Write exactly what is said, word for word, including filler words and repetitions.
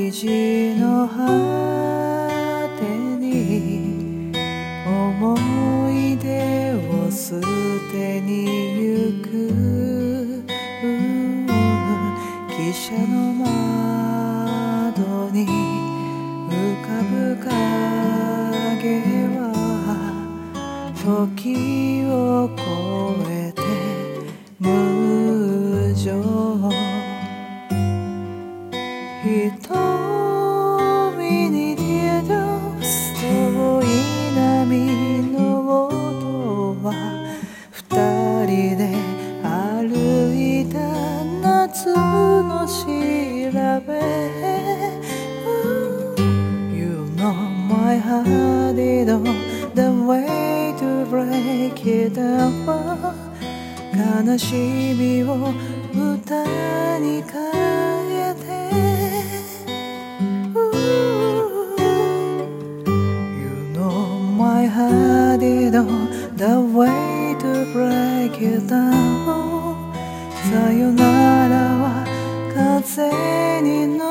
虹の果てに思い出を捨てに行く汽車の窓に浮かぶ影は時を超えて無情瞳に出る遠い波の音は二人で歩いた夏の調べ You know my heart is on the way to break it down 悲しみを歌に変えてMy heart is on the way to break it down さよならは風に乗